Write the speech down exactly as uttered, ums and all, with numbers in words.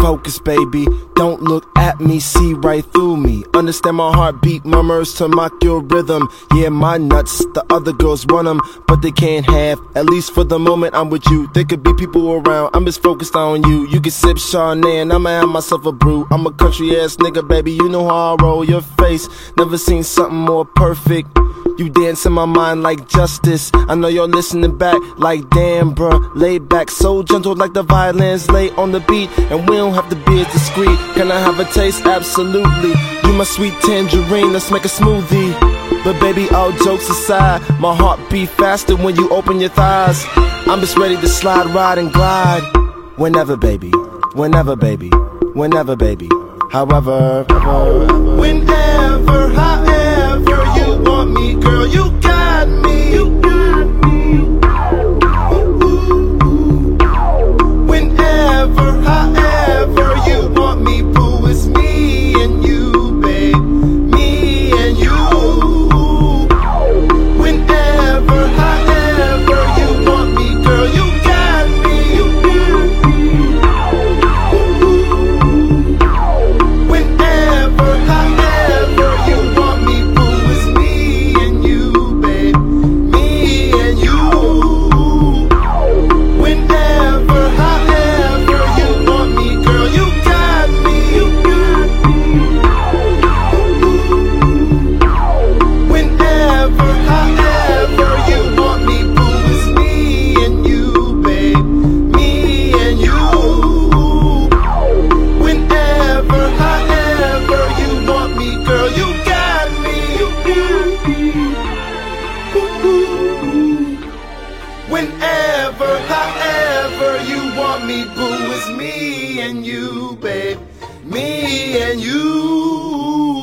focus, baby. Don't look at me, see right through me. Understand my heartbeat murmurs to mock your rhythm. Yeah, my nuts, the other girls want them, but they can't have. At least for the moment I'm with you. There could be people around, I'm just focused on you. You can sip Chardonnay and I'ma have myself a brew. I'm a country ass nigga, baby, you know how I roll. Your face, never seen something more perfect. You dance in my mind like justice. I know you're listening back like damn, bruh. Laid back, so gentle like the violins lay on the beat. And we don't have to be as discreet. Can I have a taste? Absolutely. You my sweet tangerine, let's make a smoothie. But baby, all jokes aside, my heart beat faster when you open your thighs. I'm just ready to slide, ride, and glide. Whenever, baby. Whenever, baby. Whenever, baby. However, whenever, however you want me, girl, you got me. You got me. Whenever, however you want me, boo, it's me and you, babe. Me and you. Whenever, however you want me, girl, you got me. You got me. Whenever, however you want me, boo, it's me and you, babe. Me and you. Whenever, however you want me, girl, you got me. You got me. Whenever, however you want me, boo, it's me and you, babe. Me and you. Whenever, however you want me, girl, you got me. You got me. Ooh. Whenever, however you want me, boo, it's me and you, babe. Me and you.